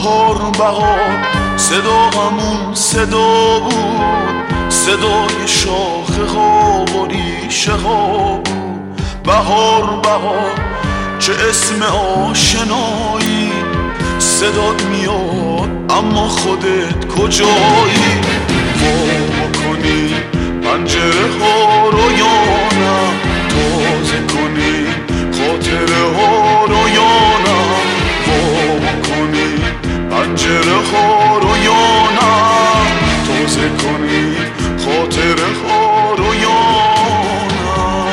بهار صدا همون صدا بود، صدای شاخه ها و ریشه ها بود. بهار چه اسم آشنایی، صدات میاد اما خودت کجایی؟ وا بکنی پنجره ها رو یا نه، تازه کنی خاطره ها رو یا نه. وا بکنی پنجره ها رو یا نه، تازه کنی خاطره ها رو یا نه.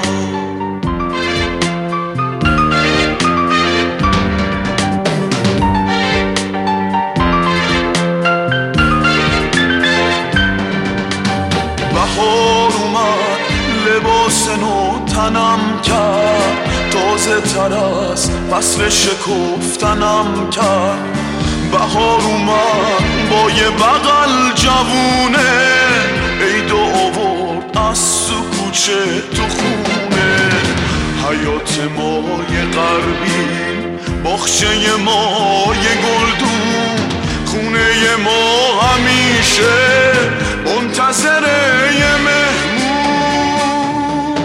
بهار اومد لباس نو تنم کرد، تازه تر از فصل شکفتنم کرد. بهار اومد با یه بغل جوونه، عید آورد از تو کوچه تو خونه. حیات ما یه غربی، باغچه ما یه گلدون، خونه ما همیشه منتظر یه مهمون.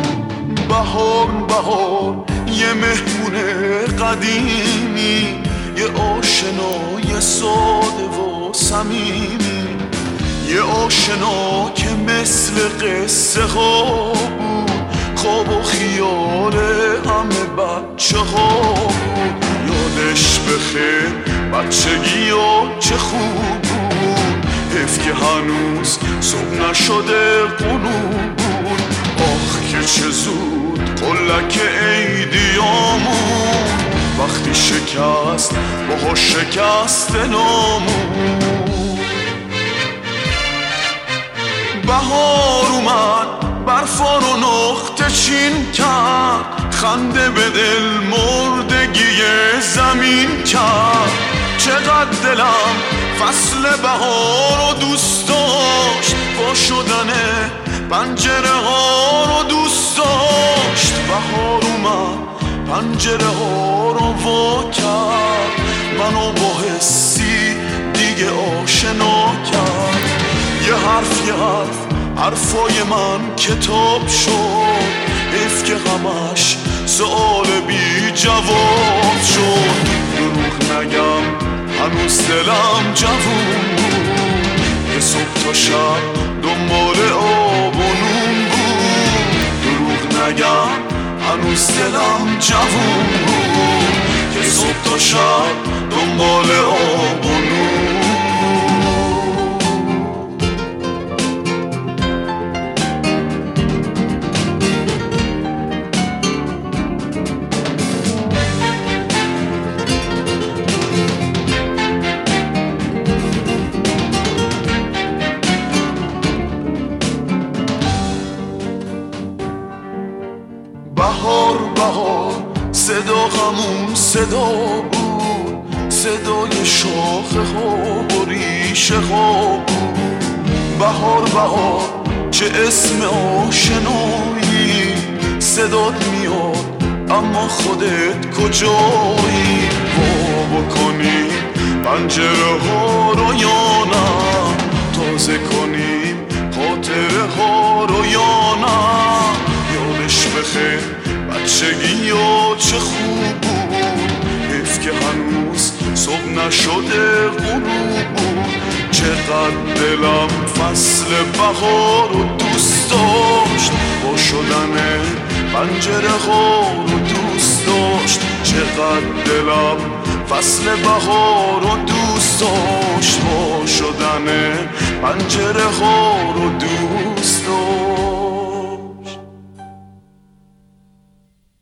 بهار یه مهمون قدیمی، یه آشنای ساده و صمیمی، یه آشنا که مثل قصه ها بود، خواب و خیال همه بچه ها بود. یادش بخیر بچگی ها چه خوب بود، حیف که هنوز صبح نشده غروب بود. آخ که چه زود قلک عیدیامون، وقتی شکست باها شکست نامون. بهار اومد برفا رو نقطه چین کرد، خنده به دل مردگی زمین کرد. چقدر دلم فصل بهار رو دوست داشت، وا شدن پنجره ها رو دوست داشت. بهار اومد پنجره ها رو وا کرد، منو با حسی دیگه آشنا کرد. یه حرف حرفای من کتاب شد، حیف که همش سؤال بی جواب شد. دروغ نگم هنوز دلم جوون بود، یه صبح تا شب دنبال آب و نون بود. دروغ نگم هنوز دلم جوون بود، یه صبح تا شب دنبال آب و نون. بهار صدا همون صدا بود، صدای شاخه ها و ریشه ها بود. بهار چه اسم آشنایی، صدات میاد اما خودت کجایی؟ وا بکنی پنجره ها رو یا نه، تازه کنیم خاطره ها رو یا نه. یادش بخیر بچگی ها چه خوب بود، حیف که هنوز صبح نشده غروب بود. چقدر دلم فصل بهار رو دوست داشت، با شدن پنجره ها رو دوست داشت. چقدر دلم فصل بهار رو دوست داشت، با شدن پنجره ها رو دوست